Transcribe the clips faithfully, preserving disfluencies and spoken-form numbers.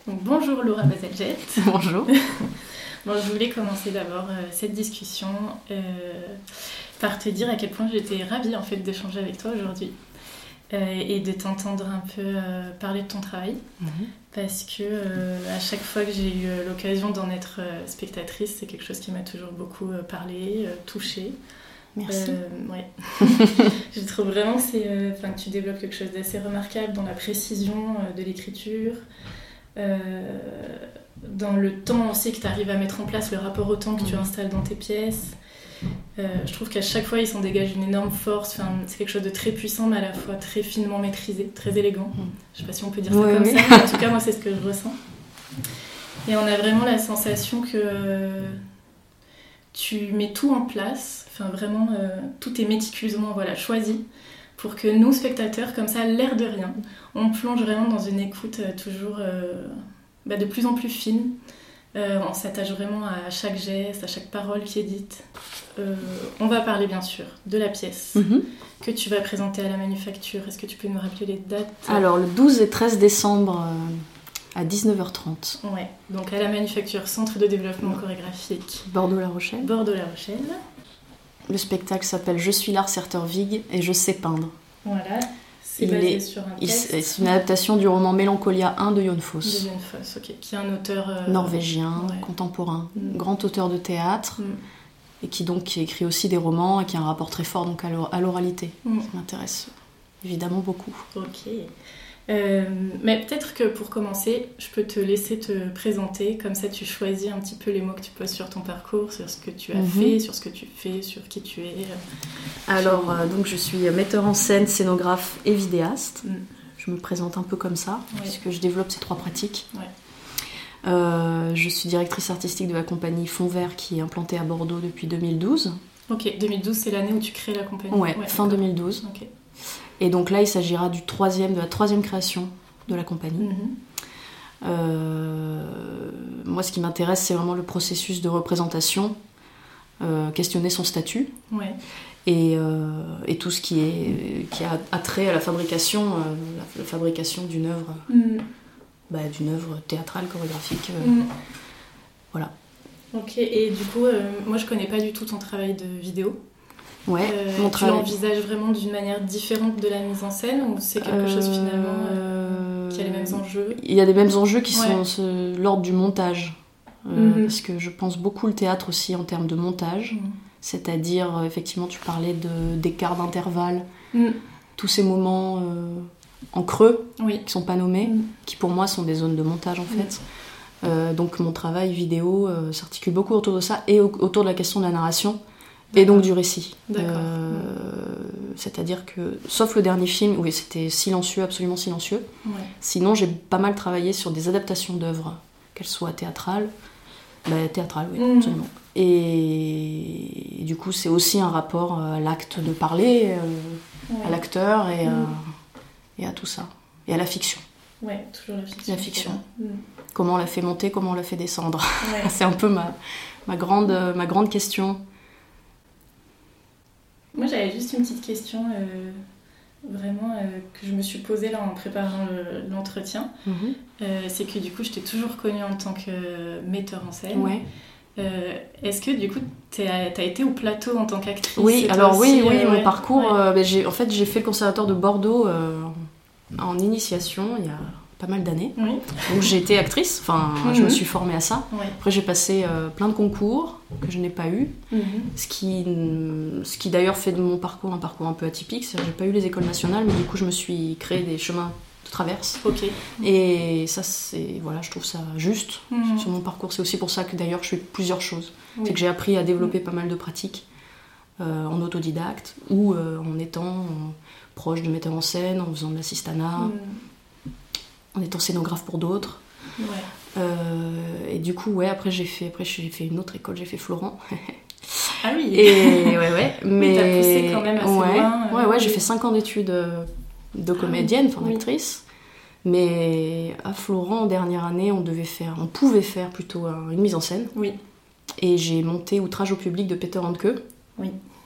Donc, bonjour Laura Baseljet. Bonjour. Bon, je voulais commencer d'abord euh, cette discussion euh, par te dire à quel point j'étais ravie en fait d'échanger avec toi aujourd'hui euh, et de t'entendre un peu euh, parler de ton travail mmh. parce que euh, à chaque fois que j'ai eu l'occasion d'en être euh, spectatrice, c'est quelque chose qui m'a toujours beaucoup euh, parlé, euh, touchée. Merci. Euh, ouais. Je trouve vraiment que, c'est, euh, que tu développes quelque chose d'assez remarquable dans la précision euh, de l'écriture. Euh, dans le temps aussi que tu arrives à mettre en place, le rapport au temps que tu installes dans tes pièces. Euh, je trouve qu'à chaque fois, il s'en dégage une énorme force. Enfin, c'est quelque chose de très puissant, mais à la fois très finement maîtrisé, très élégant. Je sais pas si on peut dire ça oui, comme oui. ça, mais en tout cas, moi, c'est ce que je ressens. Et on a vraiment la sensation que euh, tu mets tout en place. Enfin, vraiment, euh, tout est méticuleusement voilà, choisi pour que nous, spectateurs, comme ça, l'air de rien, on plonge vraiment dans une écoute euh, toujours euh, bah, de plus en plus fine. Euh, on s'attache vraiment à chaque geste, à chaque parole qui est dite. Euh, on va parler bien sûr de la pièce mm-hmm. que tu vas présenter à la Manufacture. Est-ce que tu peux nous rappeler les dates ? Alors, le douze et treize décembre euh, à dix-neuf heures trente. Ouais, donc à la Manufacture, Centre de développement chorégraphique. Bordeaux-La Rochelle. Bordeaux-La Rochelle. Le spectacle s'appelle « Je suis l'art Serteur-Vig et je sais peindre ». Voilà, c'est il basé est, sur un texte. Il, c'est une adaptation du roman Mélancolia un de Jon Fosse. De Jon Fosse, ok. Qui est un auteur... Euh... norvégien, ouais. contemporain, mm. grand auteur de théâtre, mm. et qui donc qui écrit aussi des romans et qui a un rapport très fort donc, à l'oralité. Mm. Ça m'intéresse évidemment beaucoup. Ok. Euh, mais peut-être que pour commencer, je peux te laisser te présenter, comme ça tu choisis un petit peu les mots que tu poses sur ton parcours, sur ce que tu as mm-hmm. fait, sur ce que tu fais, sur qui tu es. Alors, euh, donc je suis metteur en scène, scénographe et vidéaste. Mm. Je me présente un peu comme ça, ouais. puisque je développe ces trois pratiques. Ouais. Euh, je suis directrice artistique de la compagnie Fond Vert qui est implantée à Bordeaux depuis deux mille douze. Ok, deux mille douze c'est l'année où tu crées la compagnie. Ouais, ouais fin deux mille douze. Ok. Et donc là, il s'agira du troisième, de la troisième création de la compagnie. Mm-hmm. Euh, moi, ce qui m'intéresse, c'est vraiment le processus de représentation, euh, questionner son statut, ouais. et, euh, et tout ce qui, est, qui a attrait à la fabrication, euh, la, la fabrication d'une œuvre, mm. bah, d'une œuvre théâtrale, chorégraphique. Euh, mm. Voilà. Ok, et du coup, euh, moi, je connais pas du tout ton travail de vidéo. Ouais, euh, mon travail. Tu l'envisages vraiment d'une manière différente de la mise en scène ou c'est quelque euh... chose finalement euh, qui a les mêmes enjeux ? Il y a des mêmes enjeux qui ouais. sont ce, l'ordre du montage. Euh, mm-hmm. Parce que je pense beaucoup le théâtre aussi en termes de montage. Mm. C'est-à-dire, effectivement, tu parlais de, d'écart d'intervalle, mm. tous ces moments euh, en creux oui. qui ne sont pas nommés, mm. qui pour moi sont des zones de montage en mm. fait. Euh, donc mon travail vidéo euh, s'articule beaucoup autour de ça et au, autour de la question de la narration. D'accord. Et donc du récit. Euh, c'est-à-dire que, sauf le dernier film, où c'était silencieux, absolument silencieux, ouais. sinon j'ai pas mal travaillé sur des adaptations d'œuvres, qu'elles soient théâtrales, bah, théâtrales, oui, mmh. absolument. Et, et du coup, c'est aussi un rapport à l'acte de parler, euh, ouais. à l'acteur et, mmh. euh, et à tout ça. Et à la fiction. Ouais, toujours la fiction. La fiction. Mmh. Comment on la fait monter, comment on la fait descendre. Ouais. C'est un peu ma, ma, grande, ma grande question. Moi, j'avais juste une petite question, euh, vraiment, euh, que je me suis posée là en préparant le, l'entretien. Mm-hmm. Euh, c'est que du coup, je t'ai toujours connue en tant que metteur en scène. Ouais. Euh, est-ce que du coup, t'as, t'as été au plateau en tant qu'actrice ? Oui, alors aussi, oui, oui, euh, mon ouais, parcours, ouais. Euh, bah, j'ai, en fait, j'ai fait le conservatoire de Bordeaux euh, en initiation il y a pas mal d'années. Oui. Donc j'ai été actrice, enfin mm-hmm. je me suis formée à ça. Ouais. Après j'ai passé euh, plein de concours que je n'ai pas eu, mm-hmm. ce qui, ce qui d'ailleurs fait de mon parcours un parcours un peu atypique. C'est-à-dire, j'ai pas eu les écoles nationales, mais du coup je me suis créé des chemins de traverse. Okay. Et ça c'est, voilà, je trouve ça juste mm-hmm. sur mon parcours. C'est aussi pour ça que d'ailleurs je fais plusieurs choses. Oui. C'est que j'ai appris à développer mm-hmm. pas mal de pratiques euh, en autodidacte ou euh, en étant euh, proche de metteurs en scène, en faisant de l'assistanat. Mm-hmm. En étant scénographe pour d'autres. Ouais. Euh, et du coup, ouais, après j'ai fait, après j'ai fait une autre école, j'ai fait Florent. Ah oui. Et ouais, ouais. Mais oui, t'as poussé quand même assez ouais, loin. Euh... Ouais, ouais, j'ai fait cinq ans d'études de comédienne, enfin ah, oui. d'actrice. Mais à Florent, en dernière année, on devait faire, on pouvait faire plutôt une mise en scène. Oui. Et j'ai monté Outrage au public de Peter Handke. Oui.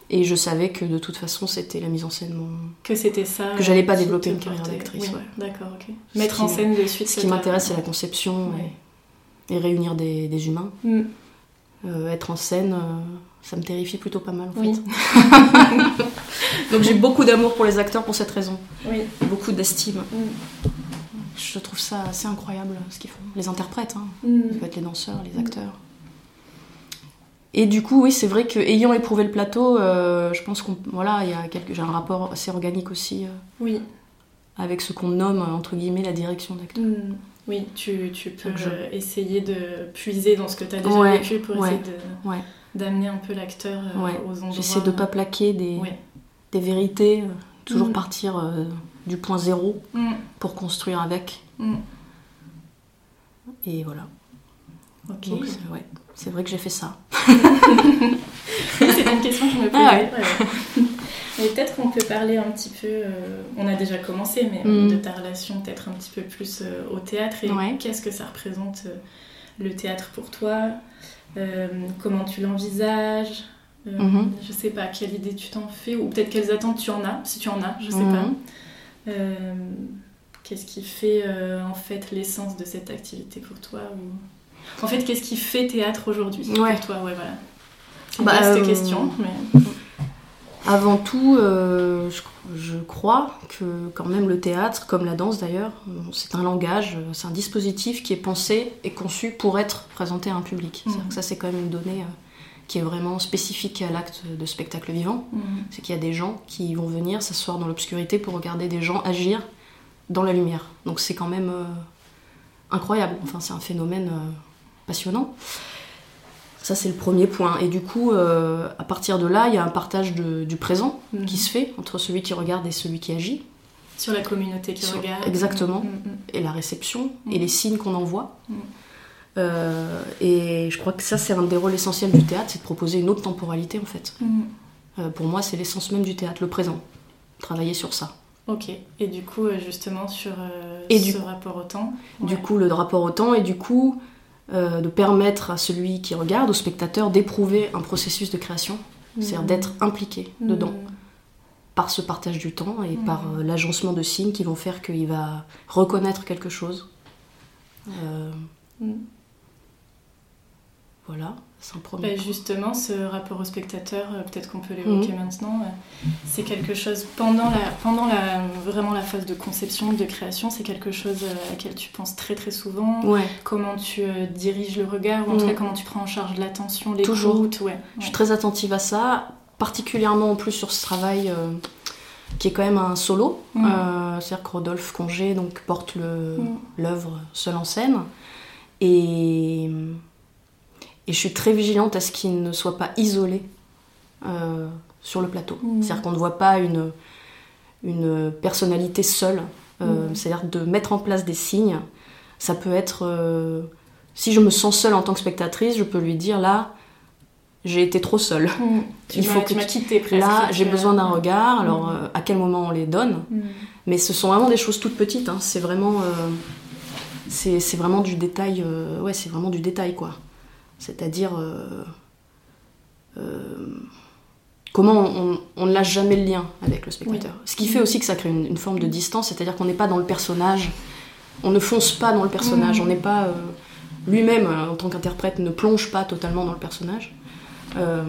Et je savais que de toute façon, c'était la mise en scène. Mon... Que c'était ça. Que j'allais pas développer une carrière d'actrice. Oui, ouais. D'accord, ok. Mettre en scène de suite. Ce qui m'intéresse, c'est la conception ouais. et, et réunir des, des humains. Mm. Euh, être en scène, euh, ça me terrifie plutôt pas mal en oui. fait. Donc j'ai beaucoup d'amour pour les acteurs pour cette raison. Oui. Beaucoup d'estime. Mm. Je trouve ça assez incroyable ce qu'ils font. Les interprètes, hein. Mm. Ça peut être les danseurs, les acteurs. Mm. Et du coup, oui, c'est vrai qu'ayant éprouvé le plateau, euh, je pense qu'on, voilà, il y a quelque, j'ai un rapport assez organique aussi euh, oui. avec ce qu'on nomme, entre guillemets, la direction d'acteur. Mm. Oui, tu, tu peux je... essayer de puiser dans ce que tu as déjà ouais, vécu pour ouais, essayer de, ouais. d'amener un peu l'acteur euh, ouais. aux endroits... J'essaie de ne pas plaquer des, ouais. des vérités, euh, toujours mm. partir euh, du point zéro mm. pour construire avec. Mm. Et voilà. Ok. Donc, c'est, ouais. C'est vrai que j'ai fait ça. C'est une question que je me posais. Ah ouais. Ouais. Mais peut-être qu'on peut parler un petit peu, euh, on a déjà commencé, mais mm. de ta relation peut-être un petit peu plus euh, au théâtre et ouais. qu'est-ce que ça représente euh, le théâtre pour toi, euh, comment tu l'envisages, euh, mm-hmm. je sais pas, quelle idée tu t'en fais ou peut-être quelles attentes tu en as, si tu en as, je sais mm-hmm. pas. Euh, qu'est-ce qui fait euh, en fait l'essence de cette activité pour toi ou... En fait, qu'est-ce qui fait théâtre aujourd'hui ouais. pour toi ouais, voilà. C'est une bah, vaste euh... question, mais... Avant tout, euh, je, je crois que quand même le théâtre, comme la danse d'ailleurs, c'est un langage, c'est un dispositif qui est pensé et conçu pour être présenté à un public. Mmh. C'est-à-dire que ça, c'est quand même une donnée euh, qui est vraiment spécifique à l'acte de spectacle vivant. Mmh. C'est qu'il y a des gens qui vont venir s'asseoir dans l'obscurité pour regarder des gens agir dans la lumière. Donc c'est quand même euh, incroyable. Enfin, c'est un phénomène euh, passionnant. Ça, c'est le premier point. Et du coup, euh, à partir de là, il y a un partage de, du présent mmh. qui se fait entre celui qui regarde et celui qui agit. Sur la communauté qui Sur, regarde. Exactement. Mmh. Et la réception, mmh. et les signes qu'on envoie. Mmh. Euh, et je crois que ça, c'est un des rôles essentiels du théâtre, c'est de proposer une autre temporalité, en fait. Mmh. Euh, pour moi, c'est l'essence même du théâtre, le présent. Travailler sur ça. Ok. Et du coup, justement, sur euh, et ce du, rapport au temps. Du ouais. coup, le rapport au temps, et du coup... Euh, de permettre à celui qui regarde, au spectateur, d'éprouver un processus de création, mmh. c'est-à-dire d'être impliqué mmh. dedans, par ce partage du temps et mmh. par euh, l'agencement de signes qui vont faire qu'il va reconnaître quelque chose. Euh... Mmh. Voilà, c'est un premier bah, justement, ce rapport au spectateur, peut-être qu'on peut l'évoquer mmh. maintenant, c'est quelque chose, pendant, la, pendant la, vraiment la phase de conception, de création, c'est quelque chose à laquelle tu penses très très souvent. Ouais. Comment tu euh, diriges le regard, ou en mmh. tout cas comment tu prends en charge l'attention, l'écoute. Toujours. Ouais, ouais. Je suis très attentive à ça, particulièrement en plus sur ce travail euh, qui est quand même un solo. Mmh. Euh, c'est-à-dire que Rodolphe Congé donc, porte le, mmh. l'œuvre seul en scène. Et... Et je suis très vigilante à ce qu'il ne soit pas isolé euh, sur le plateau. Mmh. C'est-à-dire qu'on ne voit pas une, une personnalité seule. Euh, mmh. C'est-à-dire de mettre en place des signes. Ça peut être... Euh, si je me sens seule en tant que spectatrice, je peux lui dire, là, j'ai été trop seule. Mmh. Il faut que tu m'as quitté presque. Là, j'ai besoin d'un regard. Alors, mmh. euh, à quel moment on les donne mmh. Mais ce sont vraiment des choses toutes petites. Hein. C'est vraiment... Euh, c'est, c'est vraiment du détail. Euh, ouais, c'est vraiment du détail, quoi. C'est-à-dire euh, euh, comment on, on, on ne lâche jamais le lien avec le spectateur. Oui. Ce qui fait aussi que ça crée une, une forme de distance, c'est-à-dire qu'on n'est pas dans le personnage, on ne fonce pas dans le personnage, mmh. on n'est pas... Euh, lui-même, en tant qu'interprète, ne plonge pas totalement dans le personnage. Euh,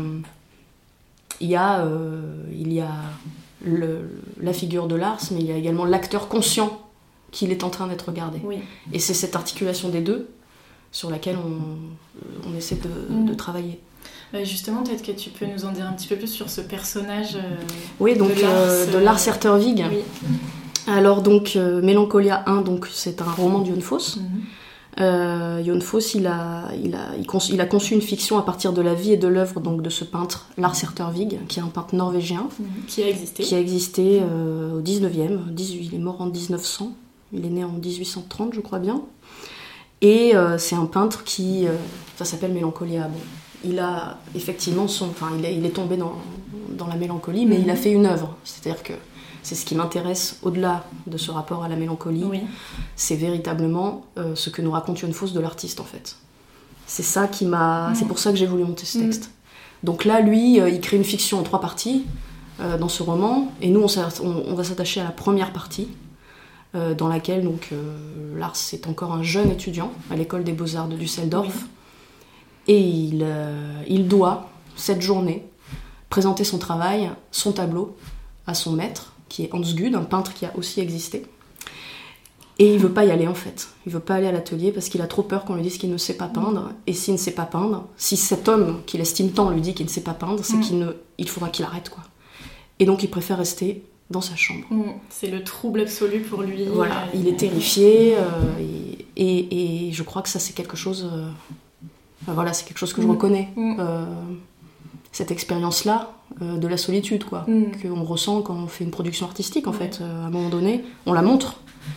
il y a, euh, il y a le, la figure de Lars, mais il y a également l'acteur conscient qu'il est en train d'être regardé. Oui. Et c'est cette articulation des deux sur laquelle on, on essaie de, mmh. de travailler. Bah justement, peut-être que tu peux nous en dire un petit peu plus sur ce personnage euh, oui, donc, de Lars, euh, de Lars Herterwig. Oui. Alors, donc, euh, Mélancolia un, donc, c'est un roman de Jon Fosse. Mmh. Euh, Jon Fosse, il a, il, a, il, conçu, il a conçu une fiction à partir de la vie et de l'œuvre donc, de ce peintre, Lars Herterwig, qui est un peintre norvégien. Mmh. Qui a existé. Qui a existé euh, au dix-neuvième. dix-huit, il est mort en dix-neuf cents. Il est né en dix-huit cent trente, je crois bien. Et euh, c'est un peintre qui... Euh, ça s'appelle Mélancolia. Bon, il a effectivement son... Enfin, il est, il est tombé dans, dans la mélancolie, mais mmh. il a fait une œuvre. C'est-à-dire que c'est ce qui m'intéresse au-delà de ce rapport à la mélancolie. Oui. C'est véritablement euh, ce que nous raconte Jon Fosse de l'artiste, en fait. C'est ça qui m'a... Mmh. C'est pour ça que j'ai voulu monter ce texte. Mmh. Donc là, lui, euh, il crée une fiction en trois parties euh, dans ce roman, et nous, on, on, on va s'attacher à la première partie, euh, dans laquelle donc, euh, Lars est encore un jeune étudiant à l'école des beaux-arts de Düsseldorf, oui. Et il, euh, il doit, cette journée, présenter son travail, son tableau, à son maître, qui est Hans Gud, un peintre qui a aussi existé. Et il veut pas y aller en fait. Il veut pas aller à l'atelier parce qu'il a trop peur qu'on lui dise qu'il ne sait pas peindre. Et s'il ne sait pas peindre, si cet homme qu'il estime tant lui dit qu'il ne sait pas peindre, c'est mmh. qu'il ne, il faudra qu'il arrête quoi. Et donc il préfère rester dans sa chambre. Mmh. C'est le trouble absolu pour lui. Voilà, il est terrifié euh, et, et, et je crois que ça c'est quelque chose. Euh, enfin, voilà, c'est quelque chose que mmh. je reconnais. Mmh. Euh, cette expérience-là euh, de la solitude quoi, mmh. qu'on ressent quand on fait une production artistique en ouais. fait. Euh, à un moment donné, on la montre.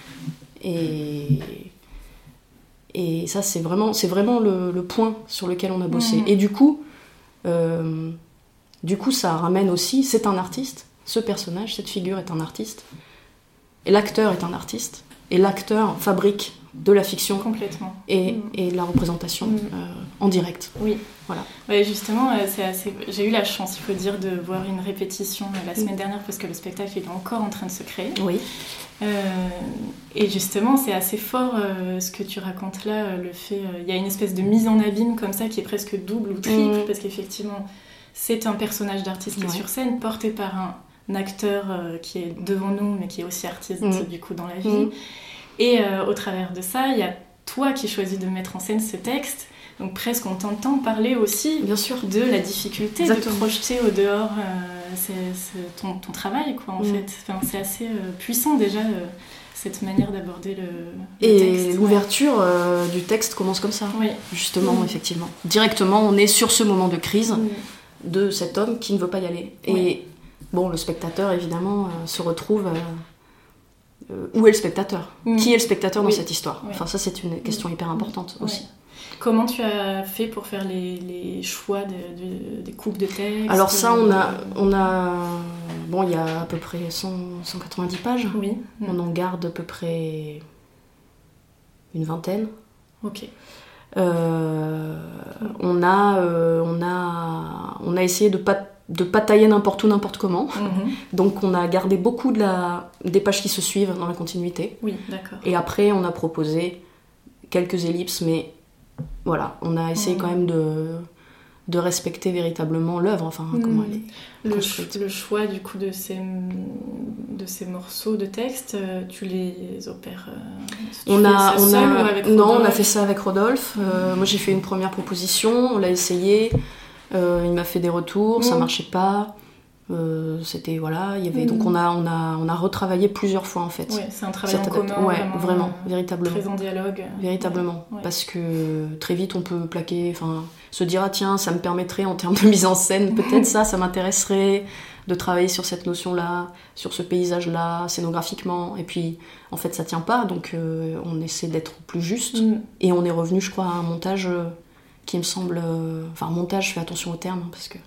Et, et ça, c'est vraiment, c'est vraiment le, le point sur lequel on a bossé. Mmh. Et du coup, euh, du coup, ça ramène aussi, c'est un artiste, ce personnage, cette figure est un artiste, et l'acteur est un artiste, et l'acteur fabrique de la fiction complètement et, mmh. et de la représentation mmh. euh, en direct. Oui. Voilà. Ouais, justement, euh, c'est assez... j'ai eu la chance, il faut dire, de voir une répétition euh, la semaine mmh. dernière parce que le spectacle est encore en train de se créer. Oui. Euh, et justement, c'est assez fort euh, ce que tu racontes là, euh, le fait, il euh, y a une espèce de mise en abîme comme ça qui est presque double ou triple mmh. parce qu'effectivement, c'est un personnage d'artiste qui ouais. est sur scène, porté par un, un acteur euh, qui est devant nous, mais qui est aussi artiste mmh. du coup dans la vie. Mmh. Et euh, au travers de ça, il y a toi qui choisis de mettre en scène ce texte. Donc presque on t'entend parler aussi bien sûr. De la difficulté Exactement. De projeter au dehors euh, c'est, c'est ton, ton travail quoi en mmh. fait. Enfin, c'est assez euh, puissant déjà euh, cette manière d'aborder le, le et texte. Et l'ouverture ouais. euh, du texte commence comme ça, oui. justement, mmh. effectivement. Directement, on est sur ce moment de crise mmh. de cet homme qui ne veut pas y aller. Et oui. bon, le spectateur évidemment euh, se retrouve... Euh, Euh, où est le spectateur ? mmh. Qui est le spectateur dans oui. cette histoire ? oui. Enfin, ça, c'est une question hyper importante mmh. aussi. Oui. Comment tu as fait pour faire les, les choix de, de, des coupes de texte ? Alors ça, on a... On a bon, il y a à peu près cent, cent quatre-vingt-dix pages. Oui. Mmh. On en garde à peu près une vingtaine. Ok. Euh, mmh. on, a, euh, on, a, on a essayé de pas... de pas tailler n'importe où, n'importe comment. Mmh. Donc on a gardé beaucoup de la... des pages qui se suivent dans la continuité. Oui, d'accord. Et après, on a proposé quelques ellipses, mais voilà, on a essayé mmh. quand même de... de respecter véritablement l'œuvre, enfin, mmh. comment elle est le, ch- le choix, du coup, de ces, de ces morceaux de texte, tu les opères euh, on a, on seul a... ou avec Non, on a fait ça avec Rodolphe. Mmh. Euh, moi, j'ai fait une première proposition, on l'a essayé... Euh, il m'a fait des retours, mmh. ça marchait pas. Euh, c'était voilà, il y avait mmh. donc on a on a on a retravaillé plusieurs fois en fait. Ouais, c'est un travail en commun, ouais, vraiment, vraiment, euh, véritablement. Très en dialogue. Véritablement, ouais. parce que très vite on peut plaquer, enfin se dire ah tiens ça me permettrait en termes de mise en scène peut-être ça, ça m'intéresserait de travailler sur cette notion-là, sur ce paysage-là, scénographiquement. Et puis en fait ça tient pas, donc euh, on essaie d'être plus juste. Mmh. Et on est revenu, je crois, à un montage. Euh, qui me semble... Euh, enfin, montage, je fais attention au terme, hein, parce que...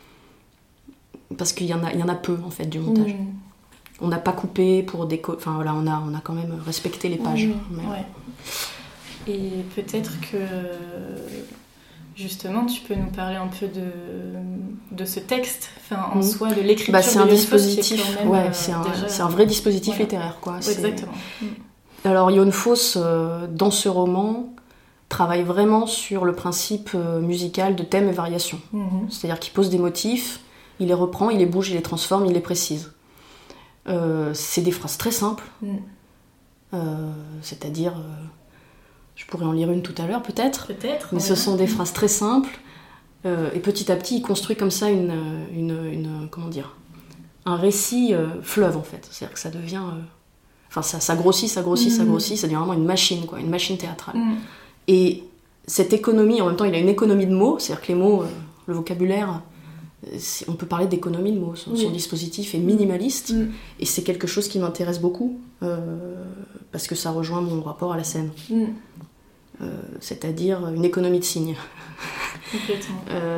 Parce qu'il y en a, il y en a peu, en fait, du montage. Mmh. On n'a pas coupé pour des... Co- enfin, voilà, on a, on a quand même respecté les pages. Mmh. Mais... Ouais. Et peut-être que, justement, tu peux nous parler un peu de, de ce texte, enfin, en mmh. soi, de l'écriture bah, c'est de un dispositif, qui est quand même, ouais, euh, c'est, un, déjà... c'est un vrai dispositif voilà. littéraire, quoi. Ouais, c'est... exactement. Mmh. Alors, Jon Fosse, euh, dans ce roman... travaille vraiment sur le principe euh, musical de thèmes et variations. Mmh. C'est-à-dire qu'il pose des motifs, il les reprend, il les bouge, il les transforme, il les précise. Euh, c'est des phrases très simples, mmh. euh, c'est-à-dire, euh, je pourrais en lire une tout à l'heure peut-être, peut-être mais ouais. ce sont des phrases très simples, euh, et petit à petit il construit comme ça une, une, une comment dire, un récit euh, fleuve en fait. C'est-à-dire que ça devient, euh, enfin ça, ça grossit, ça grossit, mmh. ça grossit, ça devient vraiment une machine, quoi, une machine théâtrale. Mmh. Et cette économie, en même temps, il a une économie de mots, c'est-à-dire que les mots, euh, le vocabulaire, c'est, on peut parler d'économie de mots. Son, oui. son dispositif est minimaliste, mm. et c'est quelque chose qui m'intéresse beaucoup, euh, parce que ça rejoint mon rapport à la scène. Mm. Euh, c'est-à-dire une économie de signes. Complètement. euh,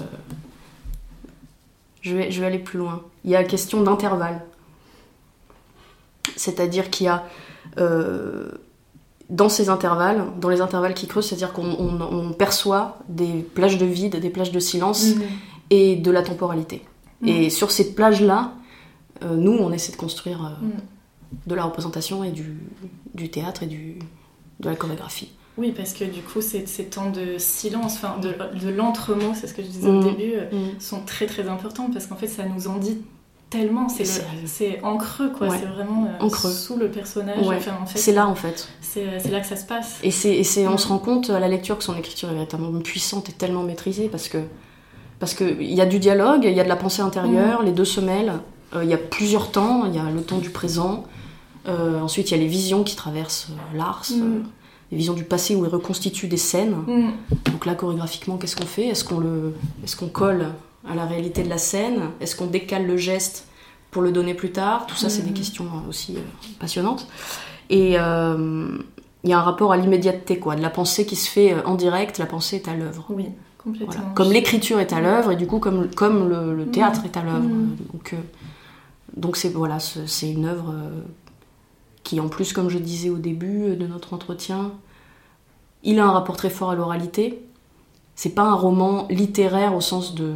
je, vais, je vais aller plus loin. Il y a la question d'intervalle. C'est-à-dire qu'il y a... Euh, dans ces intervalles, dans les intervalles qui creusent, c'est-à-dire qu'on on, on perçoit des plages de vide, des plages de silence, mmh. et de la temporalité. Mmh. Et sur ces plages-là, euh, nous, on essaie de construire euh, mmh. de la représentation et du, du théâtre et du, de la chorégraphie. Oui, parce que du coup, ces, ces temps de silence, enfin, de, de l'entremot, c'est ce que je disais mmh. au début, mmh. sont très très importants parce qu'en fait, ça nous en dit tellement. C'est, c'est... Le, c'est en creux, quoi. Ouais. C'est vraiment euh, en creux. Sous le personnage. Ouais. Enfin, en fait, c'est là, en fait. C'est, c'est là que ça se passe. Et, c'est, et c'est, on mmh. se rend compte à la lecture que son écriture est véritablement puissante et tellement maîtrisée parce que parce qu'il y a du dialogue, il y a de la pensée intérieure, mmh. les deux se mêlent. Il euh, y a plusieurs temps. Il y a le temps du présent. Euh, ensuite, il y a les visions qui traversent euh, l'Ars. Mmh. Euh, les visions du passé où il reconstitue des scènes. Mmh. Donc là, chorégraphiquement, qu'est-ce qu'on fait ? Est-ce qu'on le, est-ce qu'on colle à la réalité de la scène ? Est-ce qu'on décale le geste pour le donner plus tard ? Tout ça, mmh. c'est des questions aussi euh, passionnantes. Et il euh, y a un rapport à l'immédiateté, quoi, de la pensée qui se fait en direct. La pensée est à l'œuvre. Oui, complètement. Voilà. Comme l'écriture est à l'œuvre, et du coup, comme, comme le, le théâtre mmh. est à l'œuvre. Mmh. Donc, euh, donc c'est, voilà, c'est, c'est une œuvre... Euh, qui en plus, comme je disais au début de notre entretien, il a un rapport très fort à l'oralité. C'est pas un roman littéraire au sens de...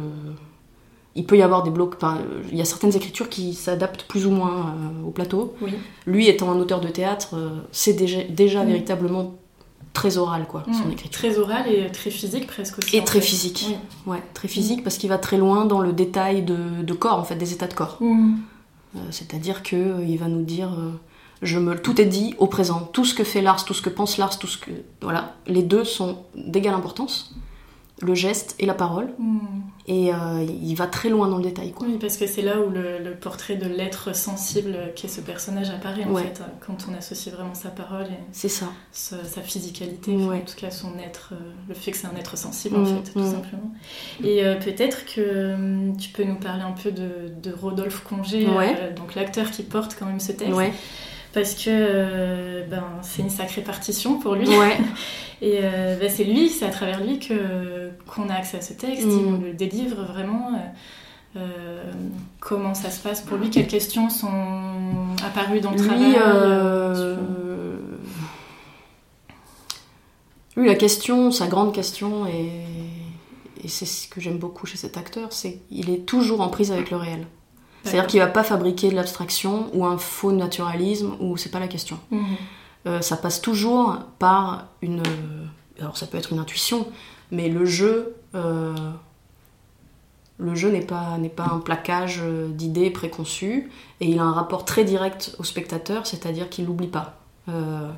Il peut y avoir des blocs... Enfin, il y a certaines écritures qui s'adaptent plus ou moins euh, au plateau. Oui. Lui, étant un auteur de théâtre, euh, c'est déjà, déjà mmh. véritablement très oral, quoi, mmh. son écriture. Très oral et très physique presque aussi. Et très fait. physique. Oui. Ouais, très physique mmh. parce qu'il va très loin dans le détail de, de corps, en fait, des états de corps. Mmh. Euh, c'est-à-dire qu'il euh, va nous dire... Euh, Je me, tout est dit au présent. Tout ce que fait l'Ars, tout ce que pense l'Ars, tout ce que... Voilà. Les deux sont d'égale importance. Le geste et la parole. Mm. Et euh, il va très loin dans le détail, quoi. Oui, parce que c'est là où le, le portrait de l'être sensible qu'est ce personnage apparaît, en ouais. fait, quand on associe vraiment sa parole et c'est ça. Sa, sa physicalité, ouais. en tout cas son être, le fait que c'est un être sensible, mm. en fait, tout mm. simplement. Et euh, peut-être que tu peux nous parler un peu de, de Rodolphe Congé, ouais. euh, donc l'acteur qui porte quand même ce texte. Ouais. Parce que euh, ben, c'est une sacrée partition pour lui. Ouais. Et euh, ben, c'est lui, c'est à travers lui que, qu'on a accès à ce texte. Mmh. Il nous le délivre vraiment. Euh, euh, comment ça se passe pour lui ? Quelles questions sont apparues dans le lui, travail euh... Lui, la question, sa grande question, et, et c'est ce que j'aime beaucoup chez cet acteur, c'est qu'il est toujours en prise avec le réel. C'est-à-dire qu'il ne va pas fabriquer de l'abstraction ou un faux naturalisme, ou c'est pas la question. Mmh. Euh, ça passe toujours par une... Alors ça peut être une intuition, mais le jeu, euh, le jeu n'est pas, n'est pas un plaquage d'idées préconçues, et il a un rapport très direct au spectateur, c'est-à-dire qu'il ne l'oublie pas. Euh,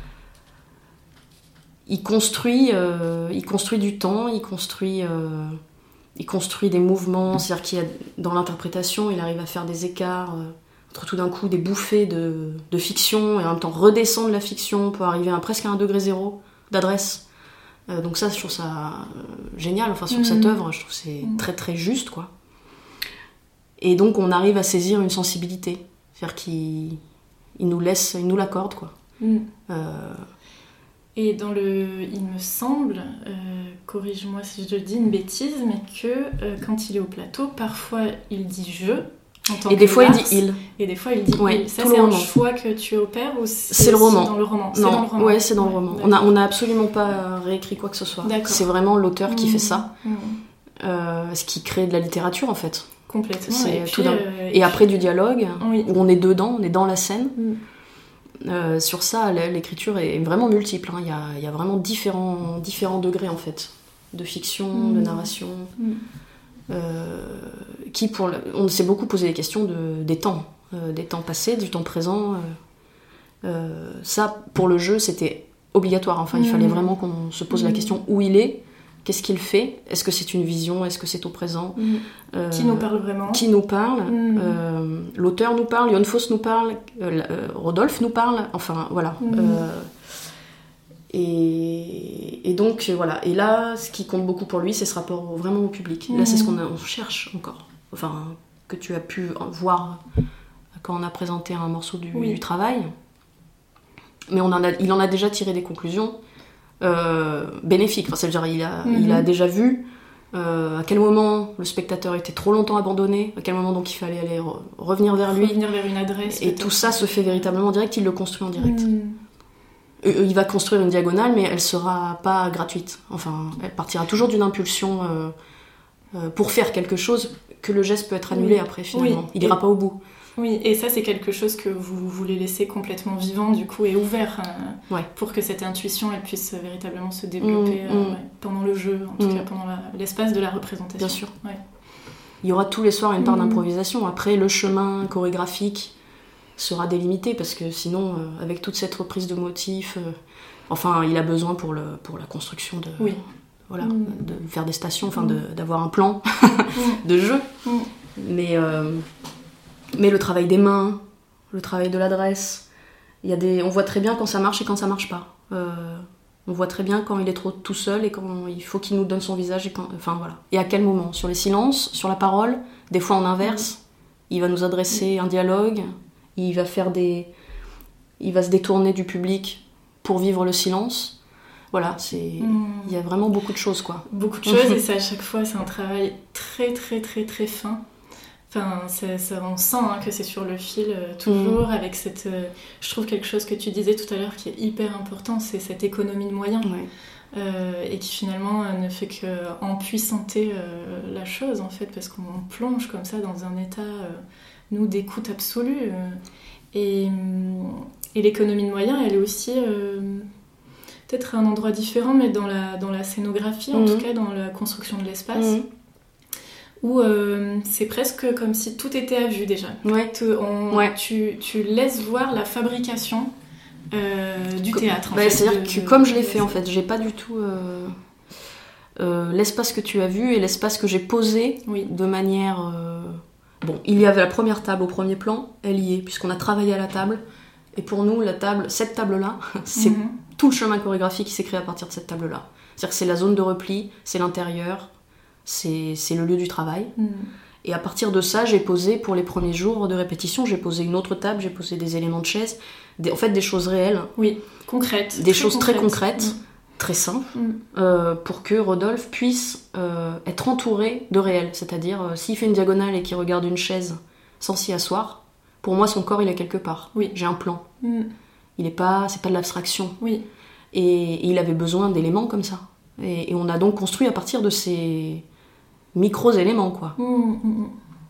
il, construit, euh, il construit du temps, il construit... Euh, Il construit des mouvements, c'est-à-dire qu'il y a, dans l'interprétation, il arrive à faire des écarts euh, entre tout d'un coup des bouffées de, de fiction et en même temps redescendre la fiction pour arriver à presque à un degré zéro d'adresse. Euh, donc ça, je trouve ça euh, génial. Enfin, sur mmh. cette œuvre, je trouve que c'est mmh. très très juste, quoi. Et donc on arrive à saisir une sensibilité, c'est-à-dire qu'il il nous laisse, il nous l'accorde, quoi. Mmh. Euh, Et dans le... Il me semble, euh, corrige-moi si je dis une bêtise, mais que euh, quand il est au plateau, parfois il dit « je » en tant et que des fois Lars, il dit « il ». Et des fois il dit ouais, « il ». Ça, c'est un roman. Choix que tu opères ou c'est, c'est le roman. dans le roman c'est Non, dans le roman. Ouais, c'est dans ouais, le roman. On n'a on a absolument pas réécrit quoi que ce soit. D'accord. C'est vraiment l'auteur mmh. qui fait ça. Mmh. Euh, ce qui crée de la littérature, en fait. Complètement. C'est et, puis, tout d'un... euh, et après du dialogue, oui. où on est dedans, on est dans la scène. Mmh. Euh, sur ça, l'écriture est vraiment multiple. Hein. Il y a, il y a vraiment différents, différents degrés, en fait, de fiction, mmh. de narration. Mmh. Euh, qui pour le... On s'est beaucoup posé des questions de, des temps, euh, des temps passés, du temps présent. Euh, euh, ça, pour le jeu, c'était obligatoire. Enfin, mmh. il fallait vraiment qu'on se pose mmh. la question où il est, qu'est-ce qu'il fait, est-ce que c'est une vision, est-ce que c'est au présent, mmh. euh, qui nous parle vraiment, qui nous parle, mmh. euh, l'auteur nous parle, Jon Fosse nous parle, euh, euh, Rodolphe nous parle, enfin voilà. Mmh. Euh, et, et donc voilà. Et là, ce qui compte beaucoup pour lui, c'est ce rapport vraiment au public. Mmh. Là, c'est ce qu'on a, on cherche encore. Enfin, que tu as pu voir quand on a présenté un morceau du, oui. du travail. Mais on en a, il en a déjà tiré des conclusions. Euh, bénéfique, enfin, c'est-à-dire il a, mm-hmm. il a déjà vu euh, à quel moment le spectateur était trop longtemps abandonné, à quel moment donc il fallait aller re- revenir vers lui, revenir vers une adresse, et tout ça se fait véritablement en direct, il le construit en direct. Mm. Euh, il va construire une diagonale, mais elle sera pas gratuite, enfin elle partira toujours d'une impulsion euh, euh, pour faire quelque chose, que le geste peut être annulé oui. après finalement. Oui. Il ira et... pas au bout. Oui, et ça c'est quelque chose que vous voulez laisser complètement vivant du coup et ouvert euh, ouais. pour que cette intuition elle puisse véritablement se développer mmh, euh, mmh. Ouais, pendant le jeu, en tout mmh. cas pendant la, l'espace de la représentation. Bien sûr. Ouais. Il y aura tous les soirs une part mmh. d'improvisation. Après, le chemin chorégraphique sera délimité parce que sinon, euh, avec toute cette reprise de motifs, euh, enfin, il a besoin pour, le, pour la construction de, oui. voilà, mmh. de faire des stations, enfin, mmh. de, d'avoir un plan mmh. de jeu. Mmh. Mais, euh, mais le travail des mains, le travail de l'adresse, il y a des, on voit très bien quand ça marche et quand ça marche pas. Euh, on voit très bien quand il est trop tout seul et quand il faut qu'il nous donne son visage et quand, enfin voilà. Et à quel moment ? Sur les silences, sur la parole, des fois en inverse. Mmh. Il va nous adresser mmh. un dialogue. Il va faire des, il va se détourner du public pour vivre le silence. Voilà, c'est, mmh. il y a vraiment beaucoup de choses quoi. Beaucoup de choses et c'est à chaque fois c'est un travail très très très très fin. Enfin, ça, ça, on sent hein, que c'est sur le fil euh, toujours mmh. avec cette. Euh, je trouve quelque chose que tu disais tout à l'heure qui est hyper important, c'est cette économie de moyens ouais. euh, et qui finalement euh, ne fait que empuissanter euh, la chose en fait parce qu'on plonge comme ça dans un état euh, nous d'écoute absolue euh, et, et l'économie de moyens elle est aussi euh, peut-être à un endroit différent mais dans la dans la scénographie mmh. en tout cas dans la construction de l'espace. Mmh. Où euh, c'est presque comme si tout était à vue déjà. Ouais. Te, on, ouais. Tu, tu laisses voir la fabrication euh, du comme, théâtre. En bah, fait, c'est-à-dire de, que de, comme de, je l'ai de fait en fait, j'ai pas du tout euh, euh, l'espace que tu as vu et l'espace que j'ai posé oui. de manière. Euh, bon, il y avait la première table au premier plan, elle y est puisqu'on a travaillé à la table. Et pour nous, la table, cette table-là, c'est mm-hmm. tout le chemin chorégraphique qui s'est créé à partir de cette table-là. C'est-à-dire que c'est la zone de repli, c'est l'intérieur. C'est, c'est le lieu du travail. Mmh. Et à partir de ça, j'ai posé, pour les premiers jours de répétition, j'ai posé une autre table, j'ai posé des éléments de chaise, des, en fait des choses réelles. Oui, concrètes. Des choses concrètes. très concrètes, mmh. très simples, mmh. euh, pour que Rodolphe puisse euh, être entouré de réel. C'est-à-dire, euh, s'il fait une diagonale et qu'il regarde une chaise sans s'y asseoir, pour moi, son corps, il est quelque part. Oui. J'ai un plan. Mmh. Il est pas, c'est pas de l'abstraction. Oui. Et, et il avait besoin d'éléments comme ça. Et, et on a donc construit à partir de ces micros éléments quoi. Mmh, mmh.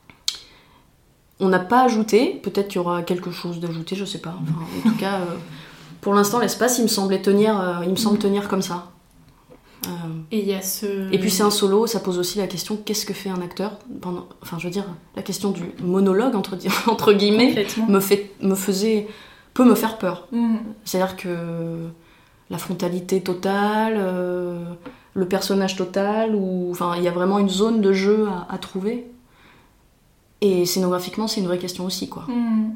On n'a pas ajouté, peut-être qu'il y aura quelque chose d'ajouté, je sais pas. Enfin, en tout cas, euh, pour l'instant, l'espace, il me semblait tenir, euh, il me semble mmh. tenir comme ça. Euh, et il y a ce. Et puis c'est un solo, ça pose aussi la question qu'est-ce que fait un acteur pendant, enfin, je veux dire, la question du monologue entre, entre guillemets me fait, me faisait, peut me faire peur. Mmh. C'est-à-dire que la frontalité totale. Euh, le personnage total, ou enfin il y a vraiment une zone de jeu à, à trouver. Et scénographiquement, c'est une vraie question aussi, quoi. Mm.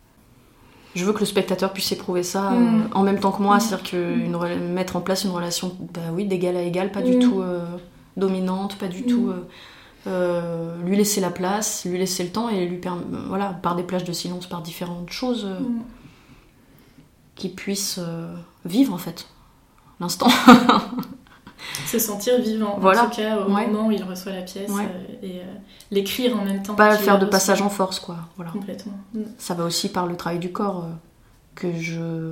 Je veux que le spectateur puisse éprouver ça mm. euh, en même temps que moi, mm. c'est-à-dire que mm. une, mettre en place une relation, bah oui, d'égal à égal, pas mm. du tout euh, dominante, pas du mm. tout euh, euh, lui laisser la place, lui laisser le temps et lui permettre, voilà, par des plages de silence, par différentes choses, euh, mm. qu'il puisse euh, vivre en fait l'instant. Se sentir vivant, voilà. en tout cas au ouais. moment où il reçoit la pièce ouais. euh, et euh, l'écrire en même temps. Pas faire de passage en force, quoi. Voilà. Complètement. Mm. Ça va aussi par le travail du corps euh, que je...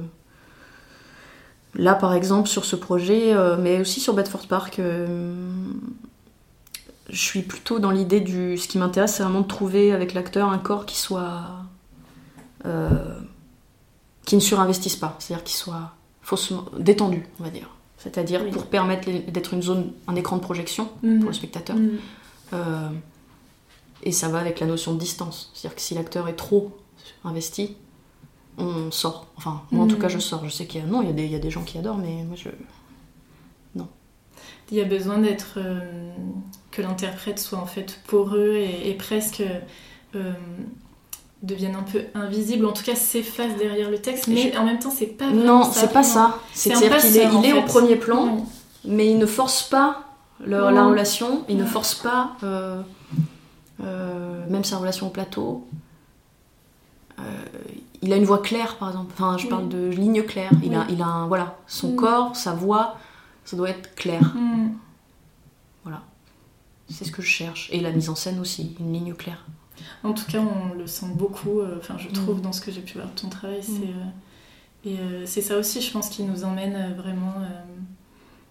Là, par exemple, sur ce projet, euh, mais aussi sur Bedford Park, euh, je suis plutôt dans l'idée du... Ce qui m'intéresse, c'est vraiment de trouver avec l'acteur un corps qui soit... Euh, qui ne surinvestisse pas, c'est-à-dire qu'il soit faussement détendu, on va dire. C'est-à-dire oui. pour permettre d'être une zone, un écran de projection mmh. pour le spectateur. Mmh. Euh, et ça va avec la notion de distance. C'est-à-dire que si l'acteur est trop investi, on sort. Enfin, moi en mmh. tout cas, je sors. Je sais qu'il y a... Non, il y a des, il y a des gens qui adorent, mais moi, je... Non. Il y a besoin d'être... Euh, que l'interprète soit en fait poreux et, et presque... Euh, deviennent un peu invisibles, en tout cas s'effacent derrière le texte, mais je... en même temps c'est pas non, ça. c'est pas ça. C'est, c'est c'est-à-dire qu'il est, il est au premier plan, oui. mais il ne force pas le, mmh. la relation, il mmh. ne force pas euh, euh, même sa relation au plateau. Euh, il a une voix claire, par exemple. Enfin, je oui. parle de ligne claire. Il oui. a, il a un, voilà, son mmh. corps, sa voix, ça doit être clair. Mmh. Voilà. C'est ce que je cherche. Et la mise en scène aussi, une ligne claire. En tout cas, on le sent beaucoup, enfin, euh, je trouve, mmh. dans ce que j'ai pu voir de ton travail. C'est, mmh. euh, et euh, c'est ça aussi, je pense, qui nous emmène vraiment euh,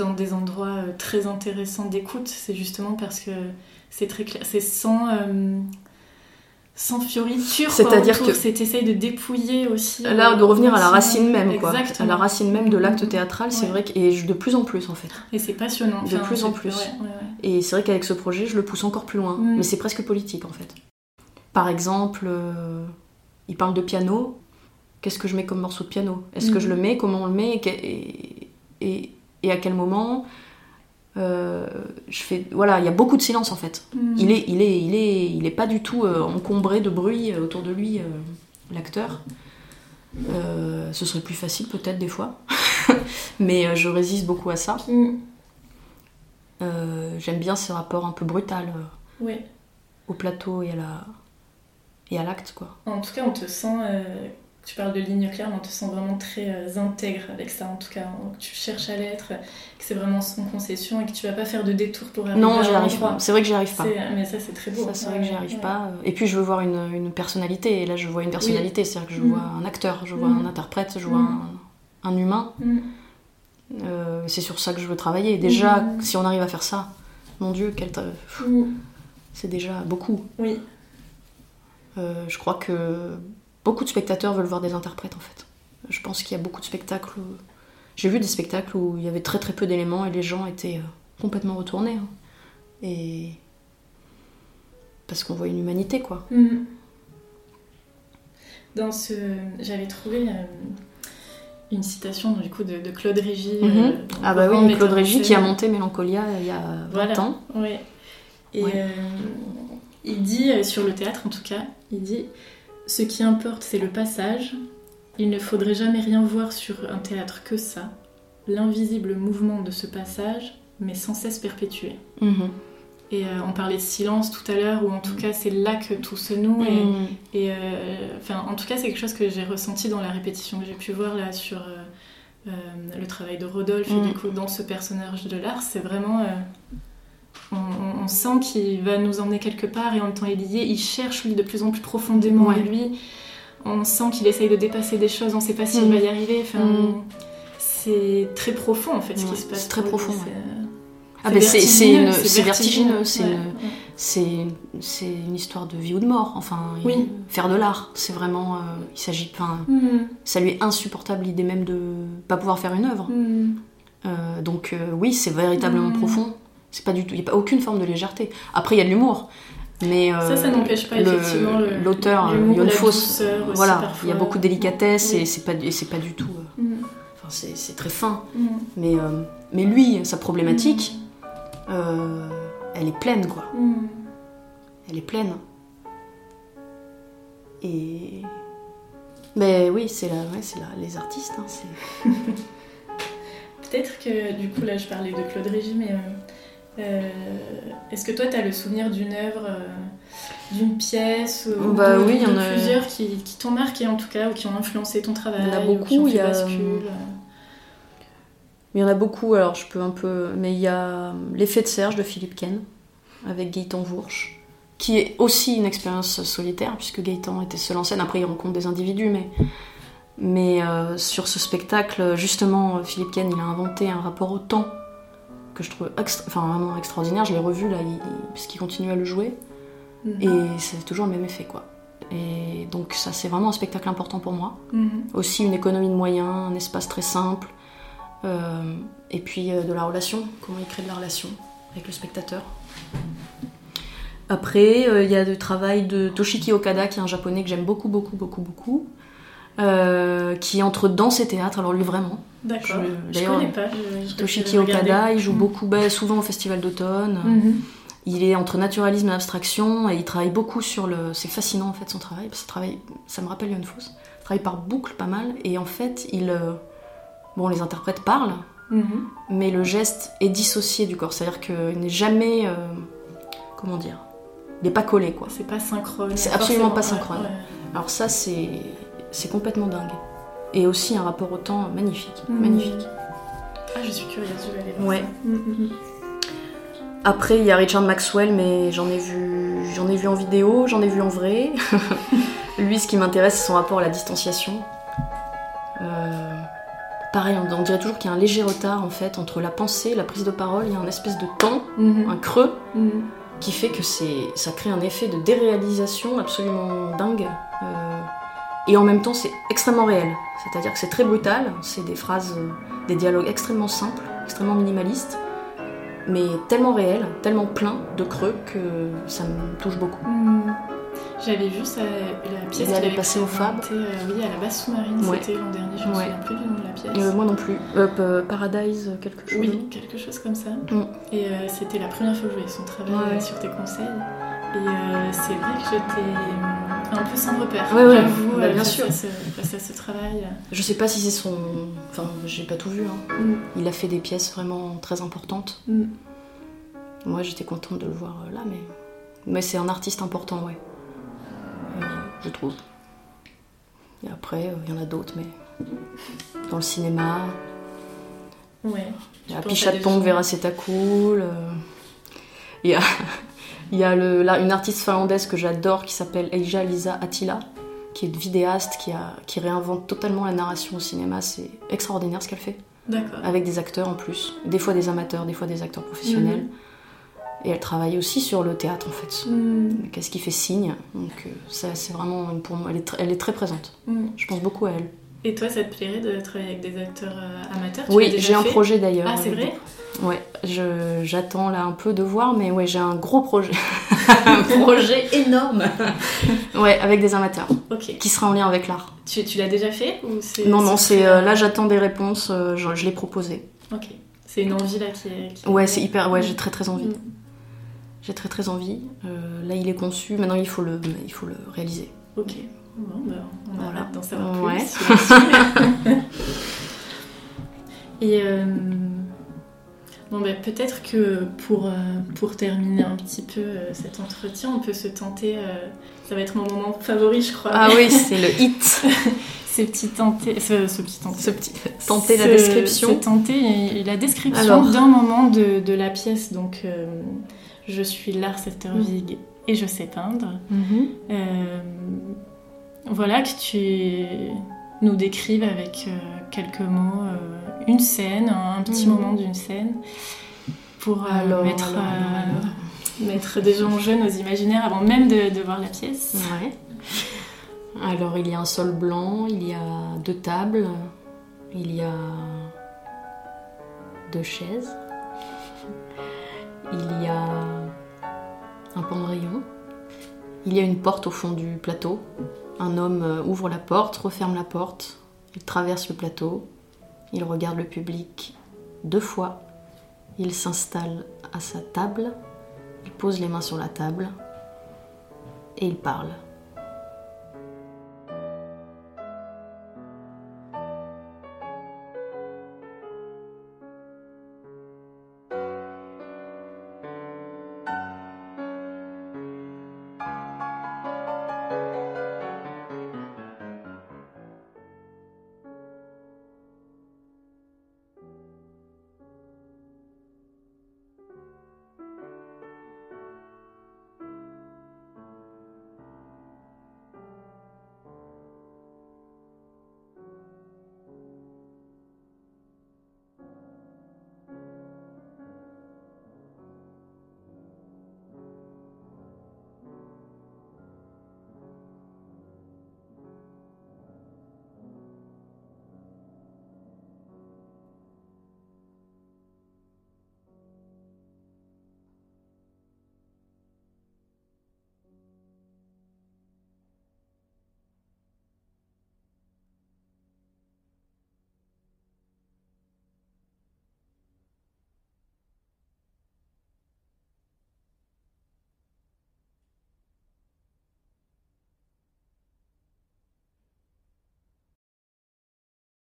dans des endroits euh, très intéressants d'écoute, c'est justement parce que c'est très clair, c'est sans, euh, sans fioriture. C'est-à-dire que c'est t'essayes de dépouiller aussi. Là, euh, de revenir à la aussi, racine même, quoi. Exactement. À la racine même de l'acte Mmh. théâtral, c'est Ouais. vrai que, et de plus en plus en fait. Et c'est passionnant. De enfin, plus en c'est- plus. ouais, ouais, ouais. Et c'est vrai qu'avec ce projet, je le pousse encore plus loin. Mm. Mais c'est presque politique en fait. Par exemple, euh, il parle de piano. Qu'est-ce que je mets comme morceau de piano ? Est-ce Mm. que je le mets ? Comment on le met ? Et, et, et à quel moment ? Euh, je fais, voilà, il y a beaucoup de silence en fait. Mm. Il est, il est, il est, il est pas du tout euh, encombré de bruit autour de lui, euh, l'acteur. Euh, ce serait plus facile peut-être des fois, mais euh, je résiste beaucoup à ça. Mm. Euh, j'aime bien ce rapport un peu brutal euh, Oui. au plateau et à la et à l'acte quoi. En tout cas, on te sent. Euh, tu parles de ligne claire, mais on te sent vraiment très euh, intègre avec ça. En tout cas, que tu cherches à l'être, que c'est vraiment sans concession et que tu vas pas faire de détour pour arriver Non, à j'y un arrive endroit. pas. C'est vrai que j'y arrive pas. C'est- Mais ça, c'est très beau. Ça, c'est vrai Ouais, que j'y arrive ouais. pas. Et puis je veux voir une, une personnalité. Et là, je vois une personnalité, c'est-à-dire que je Mm. vois un acteur, je vois Mm. un interprète, je vois Mm. un, un humain. Mm. Euh, c'est sur ça que je veux travailler. Et déjà, Mm. si on arrive à faire ça, mon Dieu, quel ta- pff, Mm. c'est déjà beaucoup. Oui. Euh, je crois que beaucoup de spectateurs veulent voir des interprètes en fait. Je pense qu'il y a beaucoup de spectacles où... J'ai vu des spectacles où il y avait très très peu d'éléments et les gens étaient euh, complètement retournés. hein. Et... Parce qu'on voit une humanité quoi. Mm. Dans ce... J'avais trouvé euh, une citation du coup, de, de Claude Régis. Mhm. euh, Ah bah grand oui, metteur Claude en Régis scène. qui a monté Mélancolia il y a vingt Voilà. ans. Oui. Et Ouais. euh, il dit, euh, sur le théâtre en tout cas, il dit « Ce qui importe, c'est le passage. Il ne faudrait jamais rien voir sur un théâtre que ça. L'invisible mouvement de ce passage, mais sans cesse perpétué. Mhm. » Et euh, on parlait de silence tout à l'heure, ou en tout cas, c'est là que tout se noue. Et, Mhm. et, euh, enfin, en tout cas, c'est quelque chose que j'ai ressenti dans la répétition que j'ai pu voir là sur euh, euh, le travail de Rodolphe. Mm. Et du coup, dans ce personnage de Lars, c'est vraiment... euh, on, on- on sent qu'il va nous emmener quelque part et en même temps il y est. Il cherche lui de plus en plus profondément Ouais. en lui. On sent qu'il essaye de dépasser des choses. On ne sait pas s'il Mm. va y arriver. Enfin, Mm. c'est très profond en fait ce Ouais, qui se passe. c'est très pour lui. profond, C'est, ouais. euh, Ah ben c'est c'est vertigineux, une- c'est vertigineux, c'est ouais, une- ouais. c'est c'est une histoire de vie ou de mort. Enfin, il- Oui. faire de l'art, c'est vraiment, euh, il s'agit, enfin, Mm. ça lui est insupportable l'idée même de pas pouvoir faire une œuvre. Mm. Euh, donc euh, oui, c'est véritablement Mm. profond. C'est pas du tout, il y a pas aucune forme de légèreté. Après, il y a de l'humour, mais euh, Ça, ça n'empêche pas, le- effectivement, le- l'auteur, l'humour, Yon la Fosse, douceur aussi, voilà, parfois. il y a beaucoup de délicatesse Oui. et c'est pas, et c'est pas du tout, euh, Mm. enfin c'est c'est très fin. Mm. Mais euh, mais lui, sa problématique, euh, elle est pleine quoi. Mm. Elle est pleine. Et mais oui, c'est la, ouais, c'est la, les artistes. Hein, c'est... Peut-être que, du coup, là, je parlais de Claude Régis, mais euh, euh, est-ce que toi, tu as le souvenir d'une œuvre, euh, d'une pièce, ou Bah de, oui, il y de en a- plusieurs qui, qui t'ont marqué, en tout cas, ou qui ont influencé ton travail, Il y en a ou qui ont beaucoup, fait il y a- bascule. Il y en a beaucoup, alors je peux un peu. Mais il y a L'effet de Serge de Philippe Ken, avec Gaëtan Vourche, qui est aussi une expérience solitaire, puisque Gaëtan était seul en scène. Après, il rencontre des individus, mais. Mais euh, sur ce spectacle, justement, Philippe Ken, il a inventé un rapport au temps que je trouve extra... enfin, vraiment extraordinaire. Je l'ai revu, là, il... puisqu'il continue à le jouer. Mhm. Et c'est toujours le même effet, quoi. Et donc, ça, c'est vraiment un spectacle important pour moi. Mhm. Aussi une économie de moyens, un espace très simple, euh, et puis euh, de la relation, comment il crée de la relation avec le spectateur. Après, il euh, y a le travail de Toshiki Okada, qui est un japonais que j'aime beaucoup, beaucoup, beaucoup, beaucoup, euh, qui entre danse et théâtre, alors lui vraiment. D'accord. Je- Je, d'ailleurs, connais pas. Je, je Toshiki vais regarder. Okada, il joue Mhm. beaucoup, bah, souvent au festival d'automne. Mhm. Il est entre naturalisme et abstraction et il travaille beaucoup sur le... C'est fascinant en fait son travail, parce que ça, travaille... ça me rappelle Yon Fosse. Il travaille par boucle pas mal et en fait, il... euh, Bon, les interprètes parlent, Mhm. mais le geste est dissocié du corps. C'est-à-dire qu'il n'est jamais... euh, Comment dire ? Il n'est pas collé quoi. C'est pas synchrone. C'est absolument pas forcément, synchrone. ouais, ouais. Alors ça, c'est... c'est complètement dingue. Et aussi un rapport au temps magnifique. Mhm. Magnifique. Ah, je suis curieuse, je vais aller voir Ouais. ça. Mhm. Après, il y a Richard Maxwell, mais j'en ai vu, j'en ai vu en vidéo, j'en ai vu en vrai. Lui, ce qui m'intéresse, c'est son rapport à la distanciation. Euh, pareil, on, on dirait toujours qu'il y a un léger retard en fait entre la pensée, la prise de parole, il y a un espèce de temps, Mhm. un creux, Mhm. qui fait que c'est, ça crée un effet de déréalisation absolument dingue. Euh, et en même temps, c'est extrêmement réel. C'est-à-dire que c'est très brutal, c'est des phrases, euh, des dialogues extrêmement simples, extrêmement minimalistes, mais tellement réels, tellement pleins de creux que ça me touche beaucoup. Mhm. J'avais vu ça, la pièce Elle qu'il avait avait passé au Fab. présentée, euh, oui, à la base sous-marine, Ouais. c'était l'an dernier, je me Ouais. souviens plus du nom de la pièce. Euh, moi non plus. Euh, euh, Paradise, quelque chose. Oui, quelque chose comme ça. Mm. Et euh, c'était la première fois que je voyais son travail Ouais. euh, sur tes conseils. Et euh, c'est vrai que j'étais euh, un peu sans repère. Ouais, ouais. J'avoue, Bah, euh, bien face sûr. à ce, face à ce travail. Je sais pas si c'est son. Enfin, j'ai pas tout vu. Hein. Mm. Il a fait des pièces vraiment très importantes. Mm. Moi, j'étais contente de le voir euh, là, mais. Mais c'est un artiste important, ouais. Euh, je trouve. Et après, euh, il y en a d'autres, mais. Dans le cinéma, Ouais. il y a Tu penses à Pichat des Tombe, gens- Vera C'est cool. euh, Il y a, il y a le, là, une artiste finlandaise que j'adore qui s'appelle Eija-Liisa Attila, qui est vidéaste, qui, a, qui réinvente totalement la narration au cinéma. C'est extraordinaire ce qu'elle fait. D'accord. Avec des acteurs en plus. Des fois des amateurs, des fois des acteurs professionnels. Mhm. Et elle travaille aussi sur le théâtre en fait. Mm. Qu'est-ce qui fait signe. Donc euh, ça, c'est vraiment, pour moi, elle est, tr- elle est très présente. Mm. Je pense beaucoup à elle. Et toi, ça te plairait de travailler avec des acteurs euh, amateurs? Tu l'as Oui, déjà j'ai un fait projet d'ailleurs. Ah, c'est euh, vrai? Ouais, je, j'attends là un peu de voir, mais ouais, j'ai un gros projet. Un projet énorme. Ouais, avec des amateurs, Ok. qui sera en lien avec l'art. Tu, tu l'as déjà fait ou c'est, Non, non, ce c'est serait, euh, euh, là j'attends des réponses, euh, je, je l'ai proposé. Ok. C'est une envie là qui est. qui est- Ouais, c'est hyper, ouais, j'ai très très envie. Mm. J'ai très très envie. Euh, là il est conçu, maintenant il faut le, il faut le réaliser. Ok. Bon, bah, on a Voilà. hâte d'en savoir Ouais. plus. là-dessus. Et euh, bon, bah, peut-être que pour, euh, pour terminer un petit peu euh, cet entretien, on peut se tenter. euh, ça va être mon moment favori, je crois. Ah oui, c'est le hit. Ce petit tenté, ce, ce petit tenté. Ce petit, tenter la Ce- description. Ce tenter et, et la description Alors. d'un moment de, de la pièce. Donc, euh, je suis Lars Etterwig et je sais peindre. Mhm. Euh, voilà, que tu nous décrives avec euh, quelques mots euh, une scène, un, un petit Mhm. moment d'une scène, pour euh, Alors, mettre, alors, euh, alors, alors. mettre des gens jeunes aux imaginaires avant même de, de voir la pièce. Ouais. Alors il y a un sol blanc, il y a deux tables, il y a deux chaises, il y a un pendrayon, il y a une porte au fond du plateau. Un homme euh, ouvre la porte, referme la porte, il traverse le plateau, il regarde le public deux fois, il s'installe à sa table, il pose les mains sur la table et il parle.